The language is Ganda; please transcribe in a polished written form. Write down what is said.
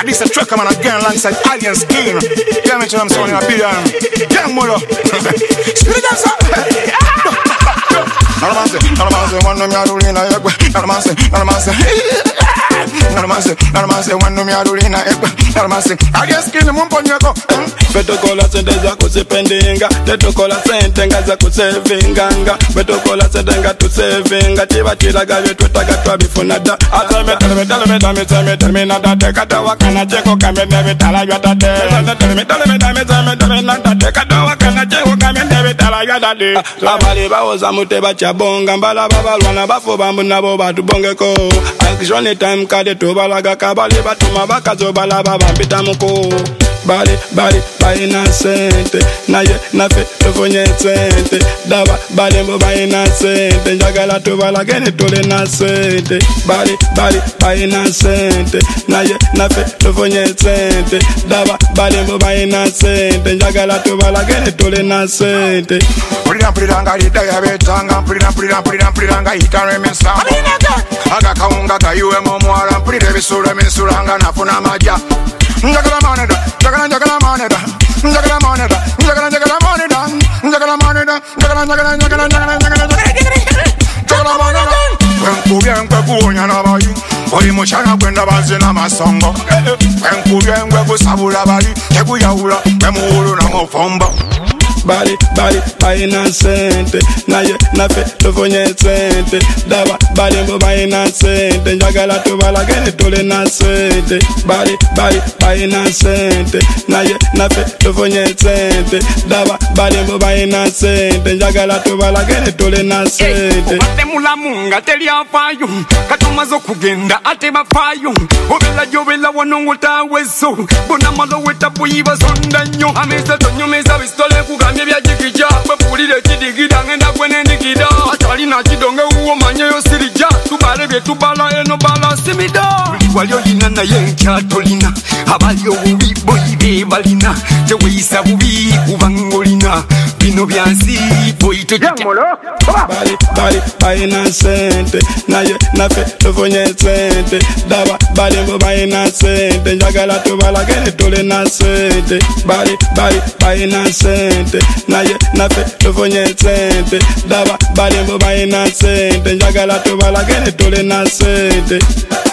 this a trucker man again alongside Alien Skin. Yeah, make sure I'm sounding a billion. Young mother. Spirit dancer. Nalamanse, one no me adulina ekwe. Nalamanse, one no me adulina ekwe. Nalamanse, Alien Skin mumponyeko. Betokola sente za kusipendinga, tetokola sente nga za kusevinganga. Betokola sente nga tusevinga, chibachiraga vyetu tagatwa bifunada. Atame tell me nada tekata wakana cheko kamene vitala ywatate. Tell me nada tekata wakana cheko kamene vitala ywatate. Abali baoza muteba chabonga, mbala babalwana bafo bambu nabo batubongeko. Action time kade tubalaga kabali batuma bakazo bala babambita muko. Bali na sente, na ye na fe tofonye sente. Daba bali mbo bali na sente, njagala tubala gene tole na sente. Bali na sente, na ye na fe tofonye sente. Daba bali mbo bali na sente, njagala tubala gene tole na sente. Puliranga lidaya betanga, puliranga ikare mesa. Aga kaunga kayuwe momwara, pulire bisura mensuranga nafuna maja. Njagala moneda. Enkubyenkwe kuwonya bali, oli mukyala gwenda bazina masongo. Enkubyenkwe kusabula bali, tekuyawula emuwulu namufombo. Bali na sente, na ye na fe tofonye sente. Daba bali mbo bali na sente, njagala tubala gene tole na sente. Bali na sente, na ye na fe tofonye sente. Daba bali mbo bali na sente, njagala tubala gene tole na sente. Obate mulamunga teli afayo, katumazo kugenda ate bafayo. Obela jobela wanongota weso, bona malo weta buyiba sonda nyo. Ameza tonyo meza bistole kugambye byajigija, bepulire kidigida ngenda kwenendigida. Atali na kidonge uwo manyeyo sirija, tubale bye tubala eno bala simida. Walio yina na yenkya tolina, abalio bubi boyi balina. Teweyisa bubi kubangolina, bino byansi boyi tojamolo. Bali na sente, na ye na fe tofonye sente. Daba bali mbo bali na sente, njagala tubala gene tole na sente. Bali na sente, na ye na fe tofonye sente. Daba bali mbo bali na sente, njagala tubala gene tole na sente.